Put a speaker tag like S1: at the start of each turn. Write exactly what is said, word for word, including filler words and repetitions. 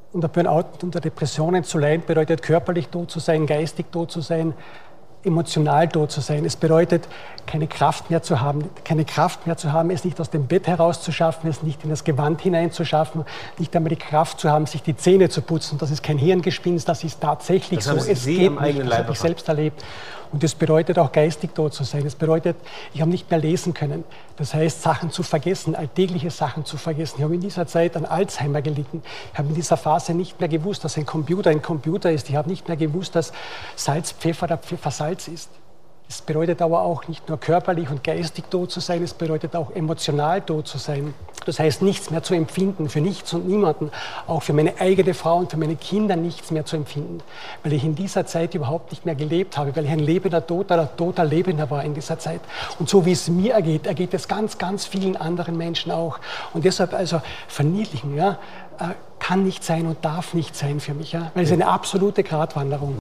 S1: unter Burnout und unter Depressionen zu leiden, bedeutet körperlich tot zu sein, geistig tot zu sein, emotional tot zu sein. Es bedeutet, keine Kraft mehr zu haben, keine Kraft mehr zu haben, es nicht aus dem Bett herauszuschaffen, es nicht in das Gewand hineinzuschaffen, nicht einmal die Kraft zu haben, sich die Zähne zu putzen. Das ist kein Hirngespinst, das ist tatsächlich so. Es geht nicht, das habe ich selbst erlebt. Und das bedeutet auch geistig tot zu sein. Das bedeutet, ich habe nicht mehr lesen können. Das heißt, Sachen zu vergessen, alltägliche Sachen zu vergessen. Ich habe in dieser Zeit an Alzheimer gelitten. Ich habe in dieser Phase nicht mehr gewusst, dass ein Computer ein Computer ist. Ich habe nicht mehr gewusst, dass Salz Pfeffer der Pfeffer Salz ist. Es bedeutet aber auch nicht nur körperlich und geistig tot zu sein, es bedeutet auch emotional tot zu sein. Das heißt, nichts mehr zu empfinden, für nichts und niemanden, auch für meine eigene Frau und für meine Kinder nichts mehr zu empfinden, weil ich in dieser Zeit überhaupt nicht mehr gelebt habe, weil ich ein lebender Toter oder toter Lebender war in dieser Zeit. Und so wie es mir ergeht, ergeht es ganz, ganz vielen anderen Menschen auch. Und deshalb also verniedlichen, ja, kann nicht sein und darf nicht sein für mich, ja, weil es eine absolute Gratwanderung.